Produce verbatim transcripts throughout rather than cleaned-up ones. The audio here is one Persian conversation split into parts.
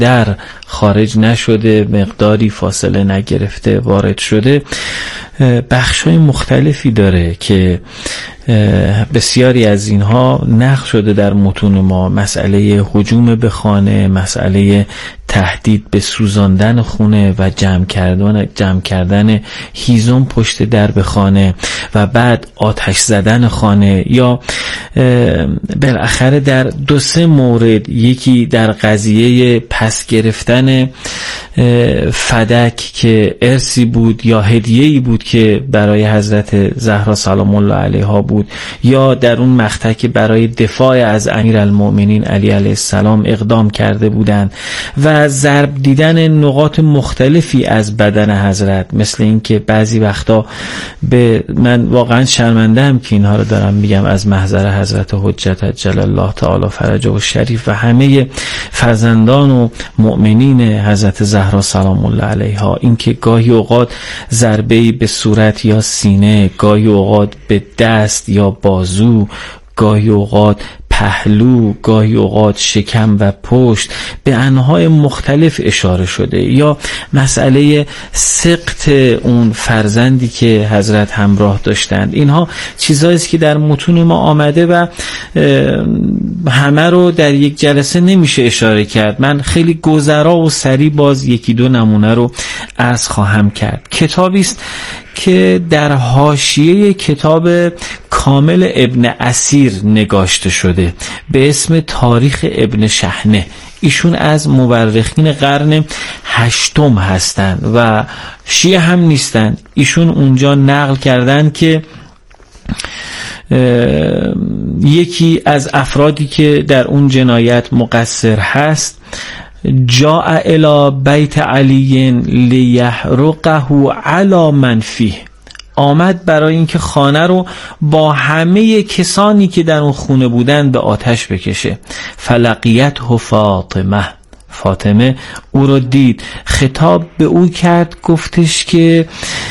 در خارج نشده، مقداری فاصله نگرفته وارد شده، بخش‌های مختلفی داره که بسیاری از اینها نقل شده در متون ما. مسئله هجوم به خانه، مسئله تهدید به سوزاندن خونه و جمع کردن جمع کردن هیزم پشت درب خانه و بعد آتش زدن خانه، یا بالاخره در دو سه مورد، یکی در قضیه پس گرفتن فدک که ارثی بود یا هدیه‌ای بود که برای حضرت زهرا سلام الله علیها بود، یا در اون مقطع که برای دفاع از امیرالمؤمنین علی علیه السلام اقدام کرده بودند و ضرب دیدن نقاط مختلفی از بدن حضرت، مثل این که بعضی وقتا به من واقعا شرمنده‌ام که اینها رو دارم میگم از محضر حضرت حجت عجل الله تعالی فرجه و شریف و همه فرزندان و مؤمنین حضرت زهرا سلام الله علیها، این که گاهی اوقات ضربه‌ای به صورت یا سینه، گاهی اوقات به دست یا بازو، گاهی اوقات پهلو، گاهی اوقات شکم و پشت، به انواع مختلف اشاره شده، یا مسئله سقط اون فرزندی که حضرت همراه داشتند. اینها چیزایی است که در متون ما آمده و همه رو در یک جلسه نمیشه اشاره کرد. من خیلی گذرا و سریع باز یکی دو نمونه رو عرض خواهم کرد. کتابی است که در حاشیه کتاب کامل ابن اسیر نگاشته شده به اسم تاریخ ابن شحنه. ایشون از مورخین قرن هشتم هستند و شیعه هم نیستند. ایشون اونجا نقل کردن که یکی از افرادی که در اون جنایت مقصر هست جاء الی بیت علی لیحرقه علی من فیه، آمد برای اینکه خانه رو با همه کسانی که در اون خونه بودن به آتش بکشه. فلقیته فاطمه، فاطمه او رو دید، خطاب به او کرد، گفتش که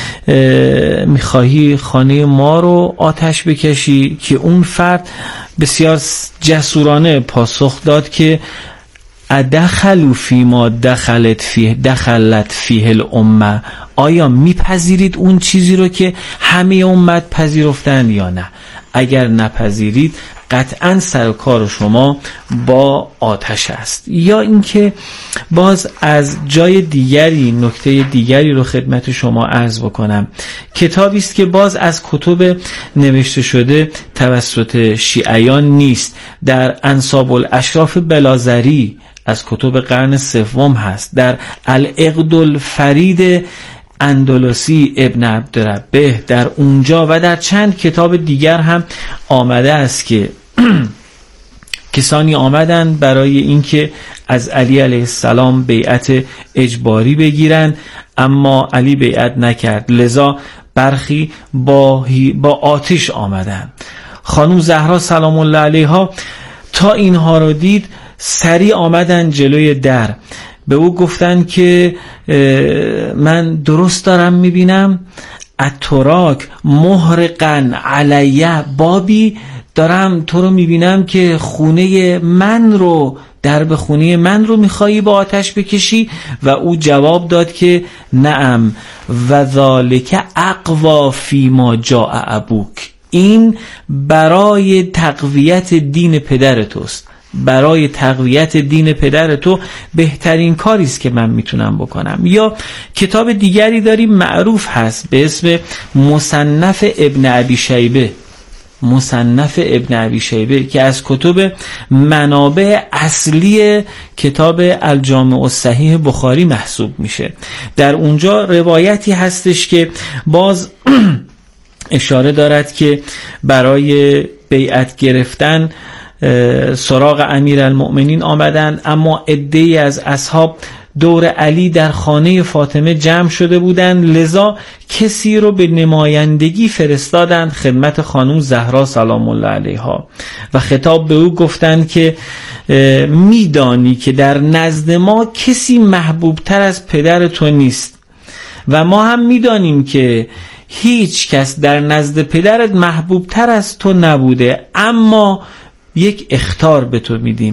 میخواهی خانه ما رو آتش بکشی؟ که اون فرد بسیار جسورانه پاسخ داد که ادخلوا فیما دخلت فیه دخلت فیه الامه، آیا میپذیرید اون چیزی رو که همه امت پذیرفتن یا نه؟ اگر نپذیرید قطعا سر کار شما با آتش است. یا اینکه باز از جای دیگری نکته دیگری رو خدمت شما عرض بکنم. کتابی است که باز از کتب نوشته شده توسط شیعیان نیست، در انساب الاشراف بلازری از کتب قرن سوم هست، در العقد الفرید اندلسی ابن عبدربه در اونجا و در چند کتاب دیگر هم آمده است که کسانی آمدن برای اینکه از علی علیه السلام بیعت اجباری بگیرن، اما علی بیعت نکرد، لذا برخی با, با آتش آمدن. خانم زهرا سلام الله علیها تا اینها رو دید سریع آمدن جلوی در، به او گفتن که من درست دارم میبینم اتراک محرقن علیه بابی، دارم تو رو میبینم که خونه من رو، درب خونه من رو میخوایی با آتش بکشی؟ و او جواب داد که نعم و ذالک اقوا فیما جاء ابوک، این برای تقویت دین پدر توست، برای تقویت دین پدر تو بهترین کاری است که من میتونم بکنم. یا کتاب دیگری داریم معروف هست به اسم مصنف ابن ابی شیبه، مصنف ابن ابی شیبه که از کتب منابع اصلی کتاب الجامع الصحیح بخاری محسوب میشه. در اونجا روایتی هستش که باز اشاره دارد که برای بیعت گرفتن سراغ امیرالمؤمنین آمدن، اما عده‌ای از اصحاب دور علی در خانه فاطمه جمع شده بودند، لذا کسی رو به نمایندگی فرستادن خدمت خانم زهرا سلام الله علیها و خطاب به او گفتند که میدانی که در نزد ما کسی محبوب تر از پدر تو نیست و ما هم میدانیم که هیچ کس در نزد پدرت محبوب تر از تو نبوده، اما یک اخطار به تو میدیم.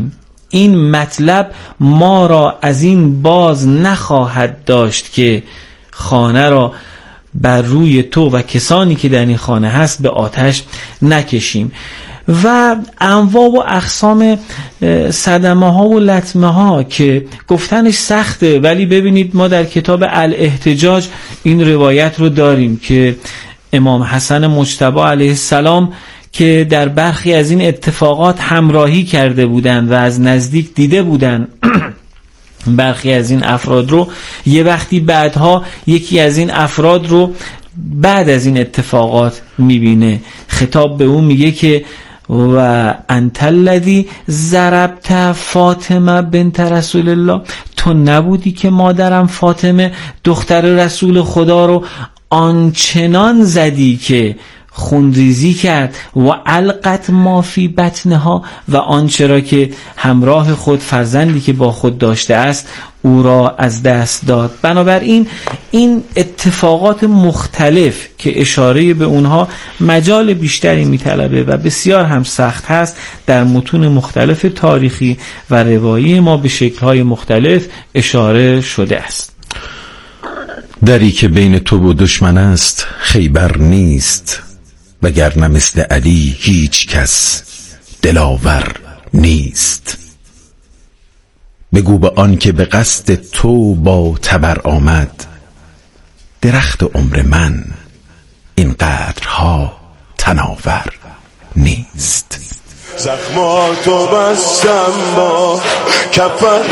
این مطلب ما را از این باز نخواهد داشت که خانه را بر روی تو و کسانی که در این خانه هست به آتش نکشیم. و انواع و اقسام صدمه ها و لطمه ها که گفتنش سخته، ولی ببینید ما در کتاب الاحتجاج این روایت رو داریم که امام حسن مجتبی علیه السلام که در برخی از این اتفاقات همراهی کرده بودند و از نزدیک دیده بودند برخی از این افراد رو، یه وقتی بعدها یکی از این افراد رو بعد از این اتفاقات میبینه، خطاب به اون میگه که و انت الذی ضربت فاطمه بنت رسول الله، تو نبودی که مادرم فاطمه دختر رسول خدا رو آنچنان زدی که خونریزی کرد و القت ما فی بطنها، و آنچه را که همراه خود فرزندی که با خود داشته است او را از دست داد. بنابراین این اتفاقات مختلف که اشاره به اونها مجال بیشتری میطلبه و بسیار هم سخت هست، در متون مختلف تاریخی و روایی ما به شکل‌های مختلف اشاره شده است. دری که بین تو و دشمن است خیبر نیست، وگرنه مثل علی هیچ کس دلاور نیست. بگو به آن که به قصد تو با تبر آمد، درخت عمر من این قدرها تناور نیست. زخماتو بستم با کفنت،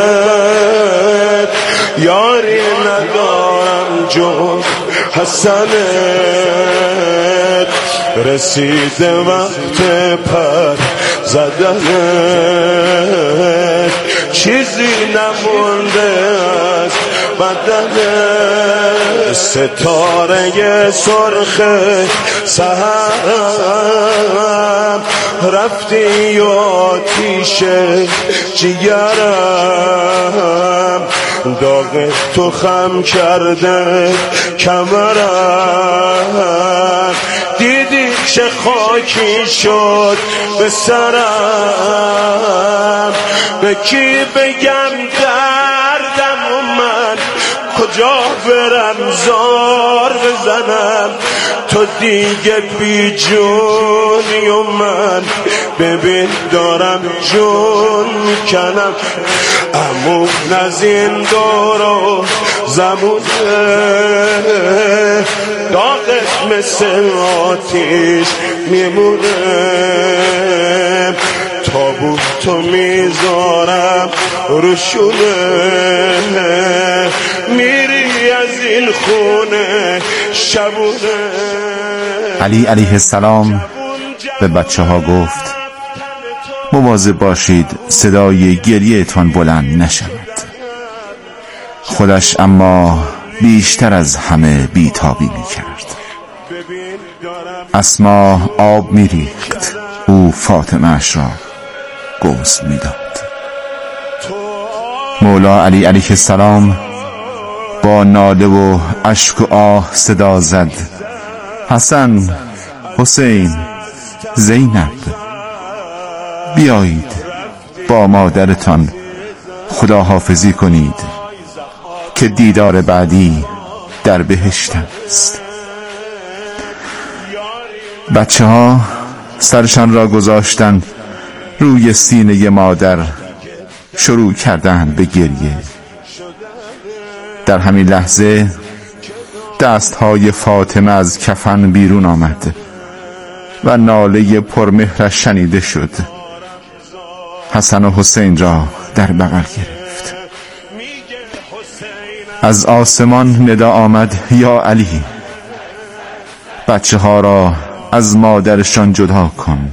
یاری ندارم جز حسنت. رسید وقت پر زدنت، چیزی نمونده از بدنت. ستاره سرخ سحرم رفتی آتیش جگرم، داغ تو خم کرده کمرم. دیدی چه خاکی شد به سرم، به کی بگم دردم و من کجا برم زار بزنم. تو دیگه بی جونی و من ببین دارم جون کنم. امون از این دور و زمونه، داغت مثل آتیش میمونه. تابوتو میذارم روشونه، میری از این خونه شبونه. علی علیه السلام به بچه ها گفت مواظب باشید صدای گریه تان بلند نشود. خودش اما بیشتر از همه بیتابی می کرد. اسما آب می ریخت، او فاطمه اش را غسل می داد. مولا علی علیه السلام با ناله و اشک و آه صدا زد حسن، حسین، زینب، بیایید با مادرتان خداحافظی کنید که دیدار بعدی در بهشت است. بچه ها سرشان را گذاشتند روی سینه مادر، شروع کردند به گریه. در همین لحظه دستهای فاطمه از کفن بیرون آمد و ناله پرمهرش شنیده شد. حسن و حسین را در بغل گرفت. از آسمان ندا آمد یا علی، بچه ها را از مادرشان جدا کن.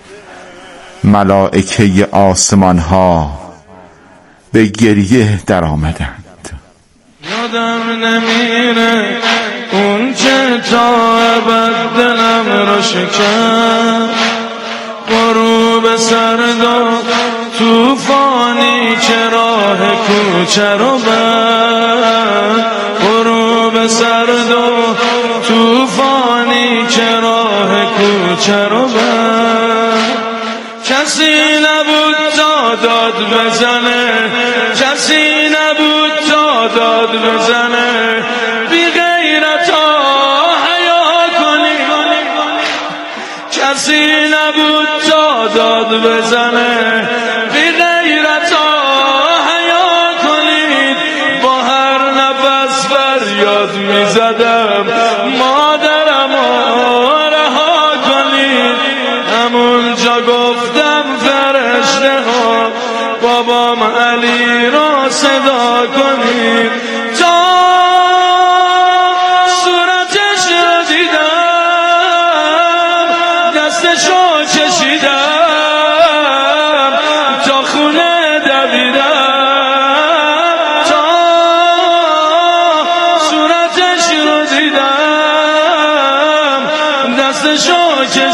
ملائکه آسمان ها به گریه در آمدند. یادم نمیره اون چه تا ابد دلم را شکن، غروب سرداد توفانی که راه کوچه رو بر. غروب سرداد توفانی که راه کوچه رو بر. کسی نبود تا داد بزنه، کسی نبود تا داد بزنه، بی غیرتا حیا کنید، کسی نبود تا داد بزنه، بی غیرتا حیا کنید. با هر نفس فریاد میزدم مادرم رها کنید، همونجا گفتم فرشته ها بابام علی را صدا کنید. تا صورتش رو دیدم، دستش رو کشیدم، تا خونه دویدم، تا صورتش رو دیدم، دستش رو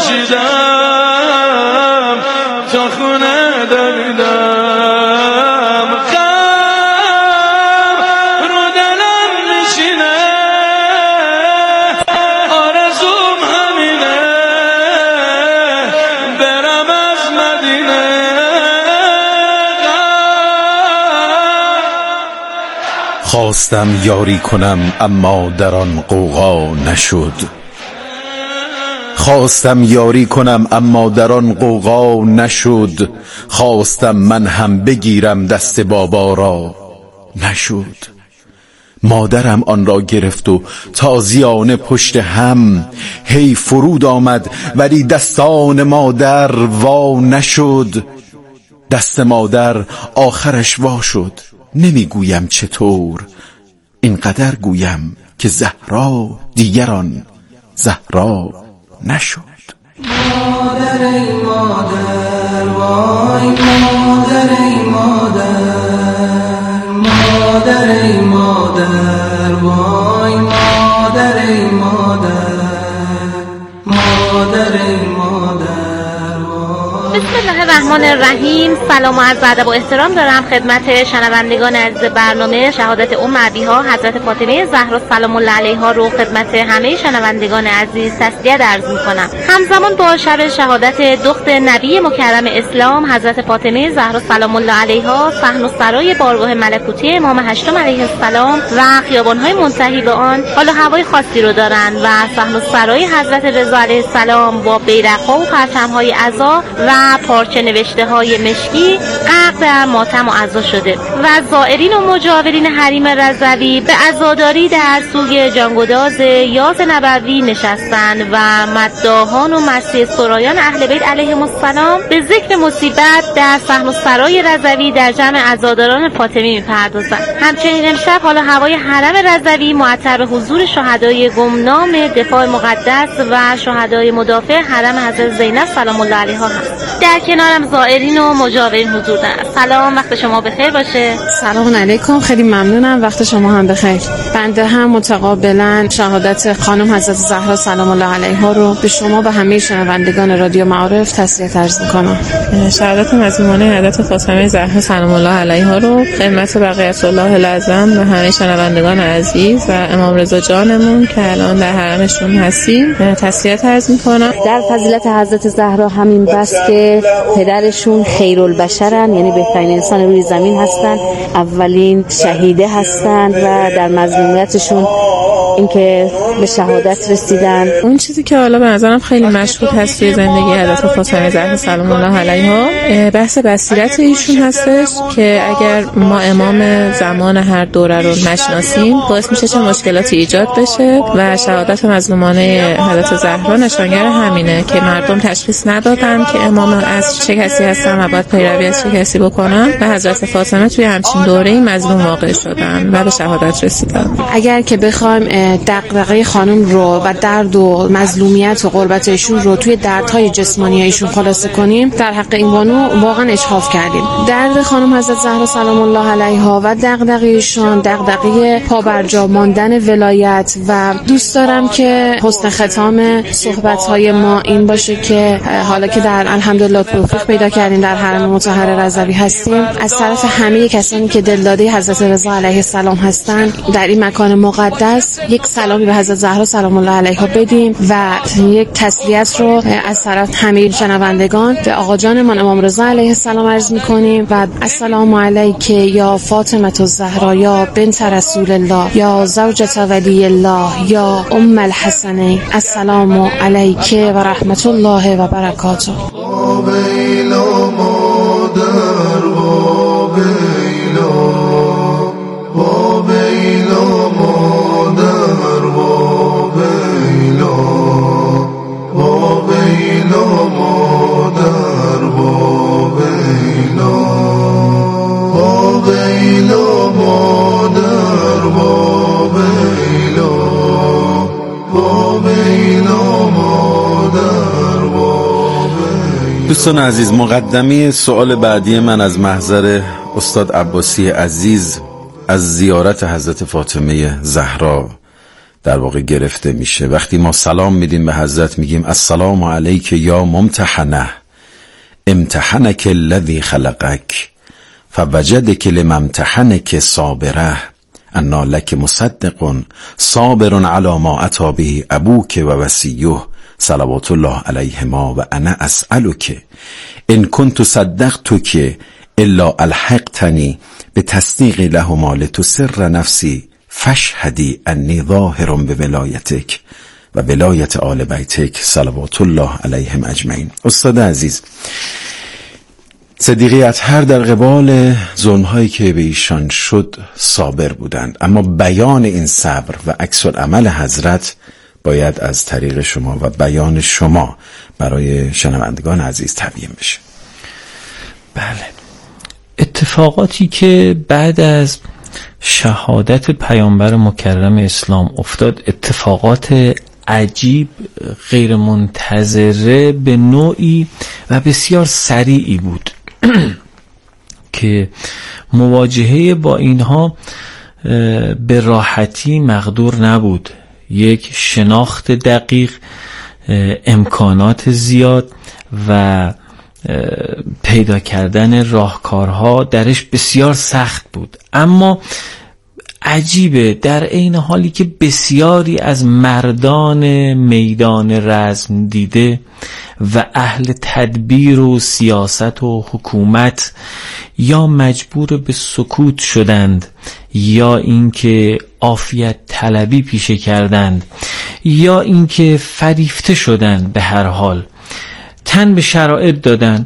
کشیدم، تا خونه دویدم. غم رو دلم میشینه، آرزوم همینه، برم از مدینه. خواستم یاری کنم اما در آن غوغا نشد، خواستم یاری کنم اما در آن غوغا نشد، خواستم من هم بگیرم دست بابا را نشد. مادرم آن را گرفت و تازیانه پشت هم هی فرود آمد، ولی دستان مادر وا نشد. دست مادر آخرش وا شد، نمیگویم چطور، اینقدر گویم که زهرا دیگران زهرا نشد. مادر ای مادر، وای مادر ای مادر، مادر ای مادر، وای مادر ای مادر، مادر ای مادر. بسم الله الرحمن الرحیم. سلام و عرض ادب و احترام دارم خدمت شنوندگان عزیز برنامه شهادت ام ابیها حضرت فاطمه زهرا سلام الله علیها رو خدمت همه شنوندگان عزیز تسلیت عرض می‌کنم. همزمان با شب شهادت دخت نبی مکرم اسلام حضرت فاطمه زهرا سلام الله علیها، صحن و سرای بارگاه ملکوتی امام هشتم علیه السلام و خیابان‌های منتهی به آن حال و هوای خاصی رو دارند و صحن و سرای حضرت رضا علیه السلام با بیرق‌ها و پرچم‌های عزا و پارچه نوشته های مشکی غرق در ماتم و عزا شده و زائرین و مجاورین حریم رضوی به عزاداری در سوگ جانگداز یاز نبوی نشستند و مداحان و مسیح سرایان اهل بیت علیهم السلام به ذکر مصیبت در صحن و سرای رضوی در جمع عزاداران فاطمی می‌پردازند. همچنین امشب حالا هوای حرم رضوی معطر به حضور شهدای گمنام دفاع مقدس و شهدای مدافع حرم حضرت زینب سلام الله علیها هست. در کنارم زائرین و مجاورین حضور دارند. سلام، وقت شما بخیر باشه. سلام علیکم، خیلی ممنونم، وقت شما هم بخیر. بنده هم متقابلا شهادت خانم حضرت زهرا سلام الله علیها رو به شما و همه شنوندگان رادیو معارف تسلیت عرض می‌کنم. شهادت مظلومانه حضرت فاطمه زهرا سلام الله علیها رو خدمت بقیت الله العظم و همه شنوندگان عزیز و امام رضا جانمون که الان در حرمشون هستیم تسلیت عرض می‌کنم. در فضیلت حضرت زهرا همین بس که پدرشون خیرالبشرن، یعنی بهترین انسان روی زمین هستن، اولین شهیده هستند و در مظلومیتشون اینکه به شهادت رسیدن. اون چیزی که حالا به نظرم خیلی مشهود هست توی زندگی حضرت فاطمه زهرا سلام الله علیها بحث بصیرت ایشون هستش که اگر ما امام زمان هر دوره رو نشناسیم باعث میشه چه مشکلاتی ایجاد بشه و شهادت مظلومانه حضرت زهرا نشانگر همینه که مردم تشخیص ندادن که امام از چه کسی هستن و باید پیروی از چه کسی بکنن و حضرت فاطمه توی همچین دوره‌ای مظلوم واقع شدن و به شهادت رسیدن. اگر که بخوایم دغدغه خانم رو و درد و مظلومیت و غربت ایشون رو توی دردهای جسمانی ایشون خلاصه کنیم، در حق این بانو واقعا اشحاف کردیم. درد خانم حضرت زهرا سلام الله علیها و دغدغه ایشون دغدغه پابرجا ماندن ولایت و دوست دارم که حسن ختام صحبت‌های ما این باشه که حالا که در الحمدلله میلاد توفیق پیدا کردیم در حرم مطهر رضوی هستیم، از طرف همه کسانی که دلداده حضرت رضا علیه السلام هستند در این مکان مقدس یک سلامی به حضرت زهرا سلام الله علیها بدیم و یک تسلیت رو از طرف همه شنوندگان به آقا جانمان امام رضا علیه السلام عرض می‌کنیم و السلام علیک یا فاطمه الزهرا یا بنت رسول الله یا زوجة ولی الله یا ام الحسنین، السلام علیک و رحمت الله و برکاته. ویلا مادر و ویلا و ویلا مادر و ویلا و ویلا مادر و ویلا و ویلا مادر و ویلا و ویلا مادر و دوستان عزیز، مقدمه سوال بعدی من از محضر استاد عباسی عزیز از زیارت حضرت فاطمه زهرا در واقع گرفته میشه. وقتی ما سلام میدیم به حضرت میگیم السلام علیک یا ممتحنه امتحنک الذی خلقک فوجدک لممتحنک صابره انا لک مصدق صابر علی ما اتی به ابوک و وصیه صلوات الله علیهما و انا اسألک ان کنت صدقتک الا الحقتنی به تصدیق لهما لتسر نفسی فاشهدی انی ظاهر بولایتک و ولایت آل بیتک صلوات الله علیهم اجمعین. استاد عزیز، صدیقه اطهر در قبال ظلم‌هایی که به ایشان شد صابر بودند، اما بیان این صبر و عکس العمل حضرت باید از طریق شما و بیان شما برای شنوندگان عزیز تبیین بشه. بله، اتفاقاتی که بعد از شهادت پیامبر مکرم اسلام افتاد اتفاقات عجیب، غیر منتظره به نوعی و بسیار سریعی بود که مواجهه با اینها به راحتی مقدور نبود. یک شناخت دقیق، امکانات زیاد و پیدا کردن راهکارها درش بسیار سخت بود. اما عجیبه در عین حالی که بسیاری از مردان میدان رزم دیده و اهل تدبیر و سیاست و حکومت یا مجبور به سکوت شدند یا اینکه عافیت طلبی پیشه کردند یا اینکه فریفته شدند، به هر حال تن به شرایط دادن،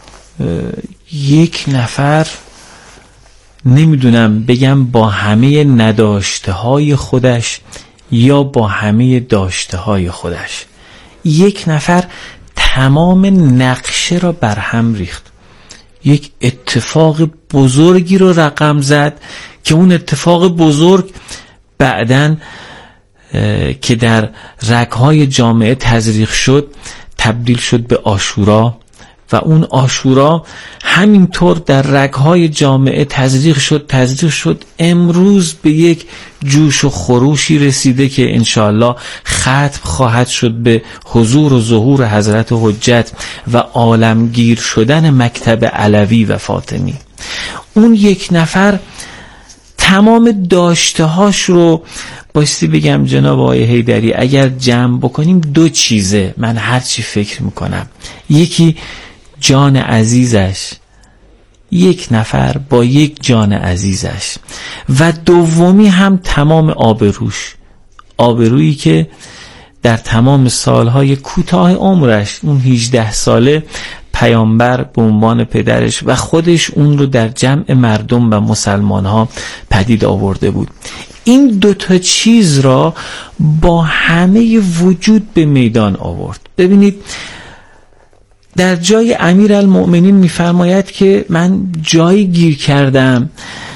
یک نفر نمیدونم بگم با همه نداشته های خودش یا با همه داشته های خودش، یک نفر تمام نقشه را برهم ریخت، یک اتفاق بزرگی رو رقم زد که اون اتفاق بزرگ بعدن که در رگهای جامعه تزریق شد تبدیل شد به عاشورا و اون عاشورا همینطور در رگهای جامعه تزریق شد تزریق شد امروز به یک جوش و خروشی رسیده که انشاءالله ختم خواهد شد به حضور و ظهور حضرت حجت و عالمگیر شدن مکتب علوی و فاطمی. اون یک نفر تمام داشته هاش رو بایستی بگم جناب آقای حیدری اگر جمع بکنیم دو چیزه من هرچی فکر میکنم، یکی جان عزیزش، یک نفر با یک جان عزیزش، و دومی هم تمام آبروش، آبرویی که در تمام سالهای کوتاه عمرش اون هجده ساله پیامبر به عنوان پدرش و خودش اون رو در جمع مردم و مسلمان ها پدید آورده بود. این دوتا چیز را با همه وجود به میدان آورد. ببینید در جای امیرالمؤمنین میفرماید که من جایی گیر کردم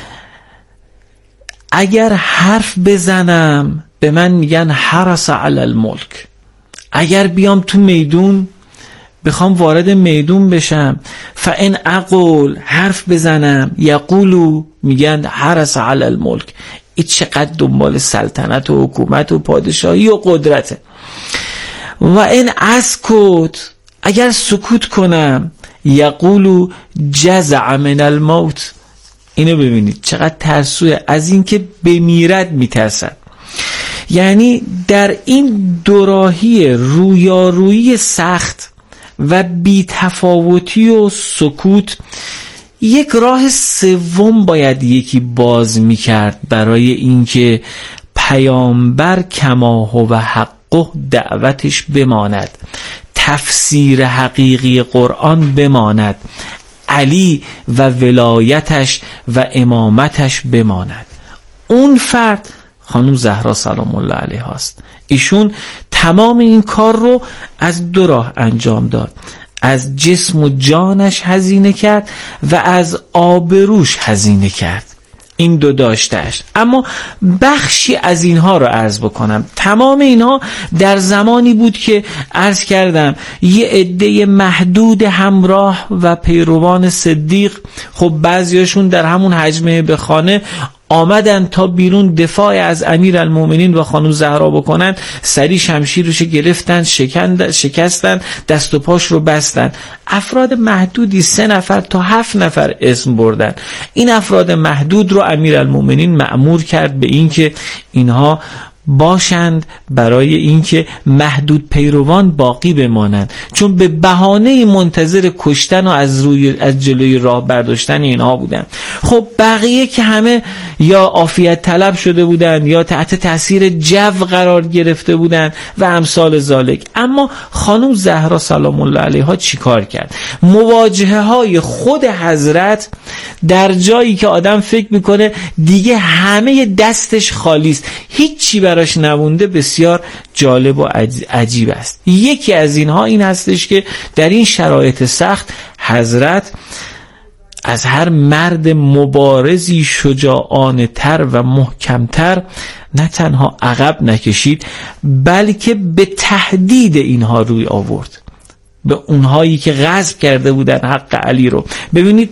اگر حرف بزنم به من میگن حرس علی الملک، اگر بیام تو میدون بخوام وارد میدون بشم فان اقول حرف بزنم یقولو میگن حرس علی الملک، این چقدر دنبال سلطنت و حکومت و پادشاهی و قدرته. و این اسکوت اگر سکوت کنم یقولو جزع من الموت. اینو ببینید چقدر ترسوه، از اینکه بمیرد میترسد. یعنی در این دوراهی رویارویی سخت و بی‌تفاوتی و سکوت یک راه سوم باید یکی باز میکرد برای اینکه پیامبر کما هو حقه دعوتش بماند، تفسیر حقیقی قرآن بماند، علی و ولایتش و امامتش بماند. اون فرد خانم زهرا سلام الله علیها است. ایشون تمام این کار رو از دو راه انجام داد، از جسم و جانش هزینه کرد و از آبروش هزینه کرد. این دو داشتهش. اما بخشی از اینها رو عرض بکنم. تمام اینها در زمانی بود که عرض کردم یه عده محدود همراه و پیروان صدیق، خب بعضیاشون در همون حجمه به خانه آمدن تا بیرون دفاع از امیر المومنین و خانم زهرا بکنن، سری شمشیرش گرفتن، شکند شکستن، دست و پاش رو بستن. افراد محدودی سه نفر تا هفت نفر اسم بردن. این افراد محدود رو امیر المومنین مأمور کرد به این که اینها باشند برای اینکه محدود پیروان باقی بمانند، چون به بهانه منتظر کشتن و از روی از جلوی راه برداشتن اینها بودند. خب بقیه که همه یا عافیت طلب شده بودند یا تحت تاثیر جو قرار گرفته بودند و امثال ذالک. اما خانم زهرا سلام الله علیها چیکار کرد؟ مواجهه های خود حضرت در جایی که آدم فکر میکنه دیگه همه دستش خالی است، هیچی براش نمونده، بسیار جالب و عجیب است. یکی از اینها این هستش که در این شرایط سخت حضرت از هر مرد مبارزی شجاعانه تر و محکمتر نه تنها عقب نکشید، بلکه به تهدید اینها روی آورد، به اونهایی که غصب کرده بودن حق علی رو. ببینید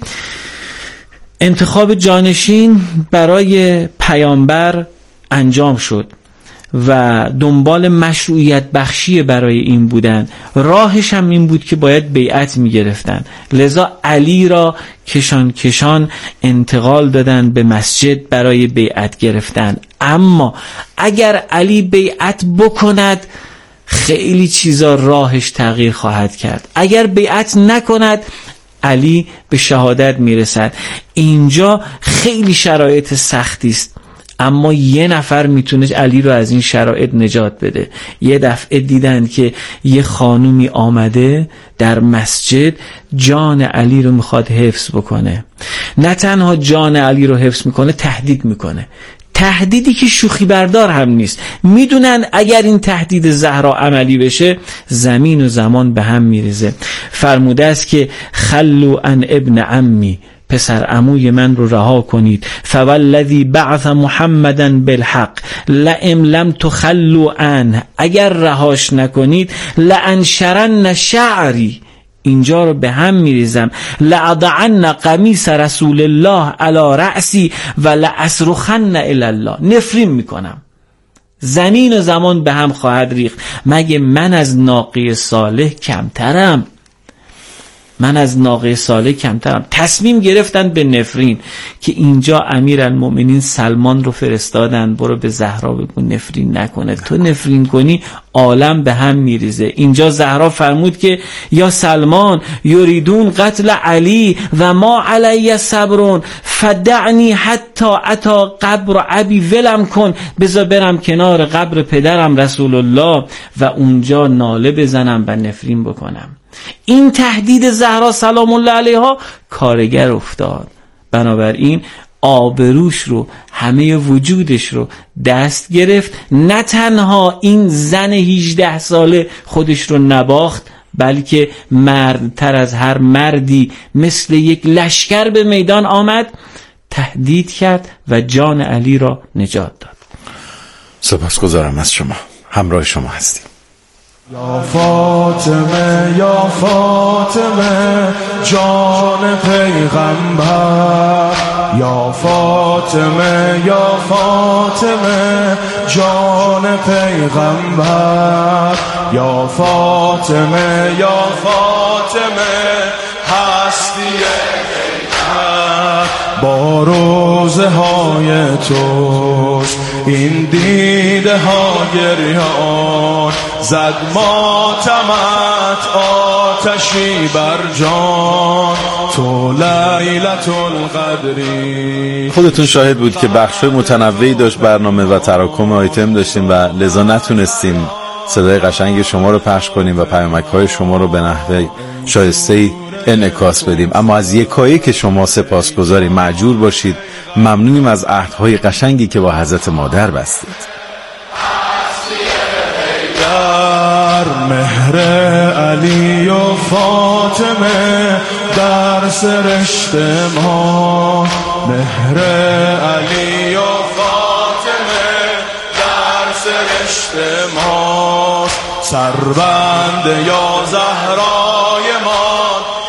انتخاب جانشین برای پیامبر انجام شد و دنبال مشروعیت بخشی برای این بودن. راهش هم این بود که باید بیعت می گرفتن، لذا علی را کشان کشان انتقال دادن به مسجد برای بیعت گرفتن. اما اگر علی بیعت بکند خیلی چیزا راهش تغییر خواهد کرد، اگر بیعت نکند علی به شهادت میرسد. اینجا خیلی شرایط سختی است، اما یه نفر میتونه علی رو از این شرایط نجات بده. یه دفعه دیدن که یه خانومی آمده در مسجد جان علی رو میخواد حفظ بکنه. نه تنها جان علی رو حفظ میکنه، تهدید میکنه. تهدیدی که شوخی بردار هم نیست. میدونن اگر این تهدید زهرا عملی بشه زمین و زمان به هم میریزه. فرموده است که خلو عن ابن عمی، پسر عموی من رو رها کنید. فوالذی بعث محمدا بالحق لئن لم تخلوا عنه، اگر رهاش نکنید لانشرن شعری، اینجا رو به هم میریزم، لأضعن قمیص رسول الله علی رأسی و لأصرخن الی الله، نفرین میکنم. زمین و زمان به هم خواهد ریخت. مگه من از ناقه صالح کمترم؟ من از ناقه صالح کمترم. تصمیم گرفتن به نفرین که اینجا امیرالمؤمنین سلمان رو فرستادن برو به زهرا بگو نفرین نکنه، تو نفرین کنی عالم به هم میریزه. اینجا زهرا فرمود که یا سلمان یریدون قتل علی و ما علی صبرون فدعنی حتی اتا قبر ابی، ولم کن بذار برم کنار قبر پدرم رسول الله و اونجا ناله بزنم و نفرین بکنم. این تهدید زهرا سلام الله علیها کارگر افتاد. بنابراین آبروش رو، همه وجودش رو دست گرفت. نه تنها این زن هجده ساله خودش رو نباخت، بلکه مردتر از هر مردی مثل یک لشکر به میدان آمد، تهدید کرد و جان علی را نجات داد. سپاسگزارم از شما، همراه شما هستیم. یا فاطمه یا فاطمه جان پیغمبر، یا فاطمه یا فاطمه جان پیغمبر، یا فاطمه یا فاطمه هستی با روزه های توست این دیده ها گریان، زد ماتمت آتشی بر جان تو لیلت القدری. خودتون شاهد بود که بخشای متنوعی داشت برنامه و تراکم آیتم داشتیم و لذا نتونستیم صدای قشنگ شما رو پخش کنیم و پیامک‌های شما رو به نحوه شایسته‌ای انعکاس بدیم، اما از یکایی که شما سپاسگزاریم، معجور باشید، ممنونیم از عهدهای قشنگی که با حضرت مادر بستید. در مهر علی و فاطمه در سرشت ما، مهر علی و فاطمه در سرشت ما، سربند یا زهرای ما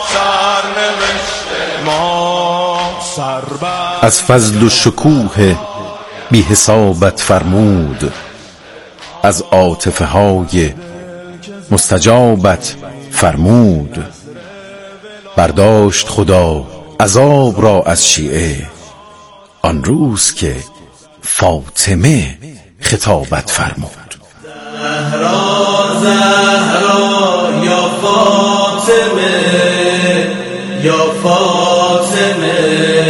سرنوشت ما، سربند از فضل و شکوه بی حسابت فرمود، از عاطفه های مستجابت فرمود، برداشت خدا عذاب را از شیعه آن روز که فاطمه خطابت فرمود. زهرا زهرا یا فاطمه یا فاطمه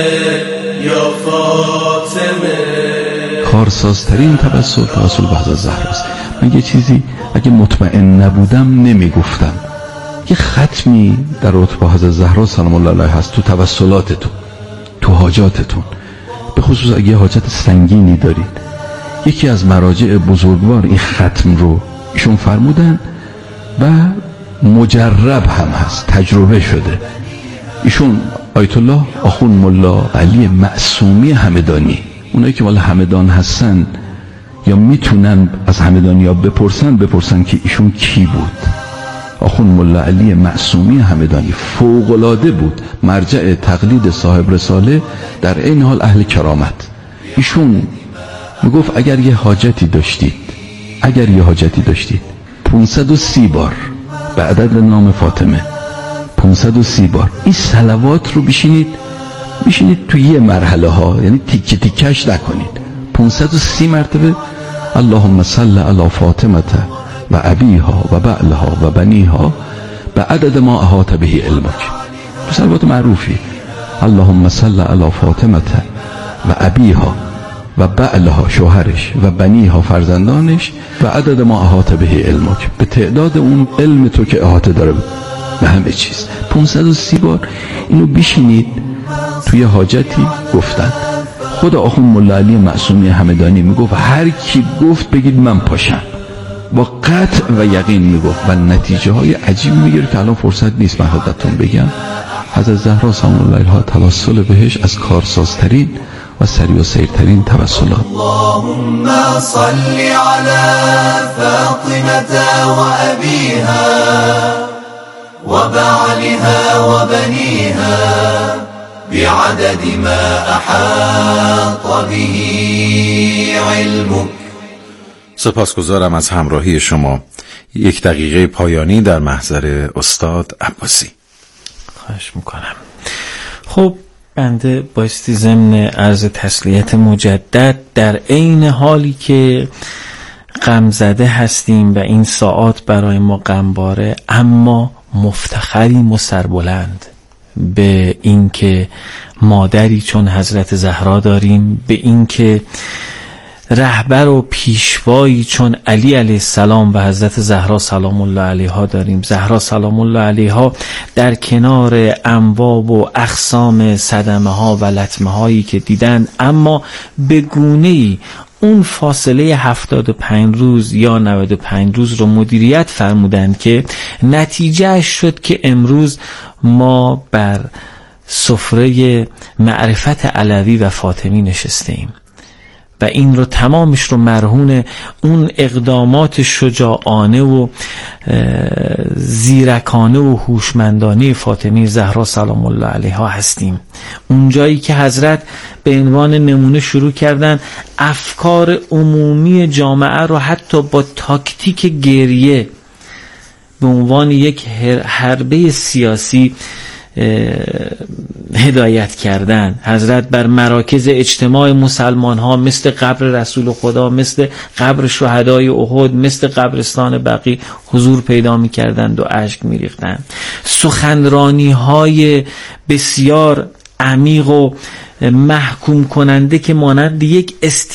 یا فاطمه. کارسازترین توسل توسل به حضرت زهراست. من یه چیزی اگه مطمئن نبودم نمیگفتم. یه ختمی در رتبه حضرت زهرا سلام الله علیها هست تو توسلاتتون، تو حاجاتتون، به خصوص اگه حاجت سنگینی دارید. یکی از مراجع بزرگوار این ختم رو ایشون فرمودن و مجرب هم هست، تجربه شده. ایشون آیت الله آخوند ملا علی معصومی همدانی، اونایی که مال همدان هستن یا میتونن از همدانی ها بپرسن بپرسن که ایشون کی بود. آخوند ملا علی معصومی همدانی فوق‌العاده بود، مرجع تقلید صاحب رساله، در این حال اهل کرامت. ایشون میگفت اگر یه حاجتی داشتید اگر یه حاجتی داشتید پانصد و سی بار به عدد نام فاطمه، پانصد و سی بار این صلوات رو بشینید بشینید توی یه مرحله ها، یعنی تیکه تیکش نکنید، پانصد و سی مرتبه اللهم صل علی فاطمه و ابیها و بعلها و بنیها به عدد ما احاط به علمک. صلوات معروفی، اللهم صل علی فاطمه و ابیها و بعلها شوهرش و بنیها فرزندانش و عدد ما احاط به علمک، به تعداد اون علم تو که احاطه داره به همه چیز. پانصد و سی بار اینو بشینید توی حاجتی گفتن. خود آخوند ملا علی معصومی همدانی میگفت هر کی گفت بگید من پاشم، با قطع و یقین میگفت و نتیجه های عجیب میگیره که الان فرصت نیست من خدمتتون بگم. حضرت زهرا سلام الله علیها توسل بهش از کارسازترین و سریع و سیرترین توسلات. اللهم صل علی فاطمه و ابیها و بعلها و بنیها بعدد ما احاط به علمک. سپاسگزارم از همراهی شما. یک دقیقه پایانی در محضر استاد عباسی. خواهش میکنم. خب بنده بایستی ضمن عرض تسلیت مجدد در عین حالی که غم زده هستیم و این ساعات برای ما غمباره، اما مفتخریم و سربلند به این که مادری چون حضرت زهرا داریم، به این که رهبر و پیشوایی چون علی علیه السلام و حضرت زهرا سلام الله علیها داریم. زهرا سلام الله علیها در کنار انواع و اقسام صدمه ها و لطمه هایی که دیدن، اما به گونه‌ای اون فاصله هفتاد و پنج روز یا نود و پنج روز رو مدیریت فرمودند که نتیجه شد که امروز ما بر سفره معرفت علوی و فاطمی نشسته ایم و این رو تمامش رو مرهون اون اقدامات شجاعانه و زیرکانه و هوشمندانه فاطمه زهرا سلام الله علیها هستیم. اون جایی که حضرت به عنوان نمونه شروع کردن افکار عمومی جامعه رو حتی با تاکتیک گریه به عنوان یک حربه سیاسی هدایت کردن. حضرت بر مراکز اجتماع مسلمان ها مثل قبر رسول خدا، مثل قبر شهدای احد، مثل قبرستان بقیع حضور پیدا می کردند و اشک می ریختند. سخنرانی های بسیار عمیق و محکوم کننده که مانند یک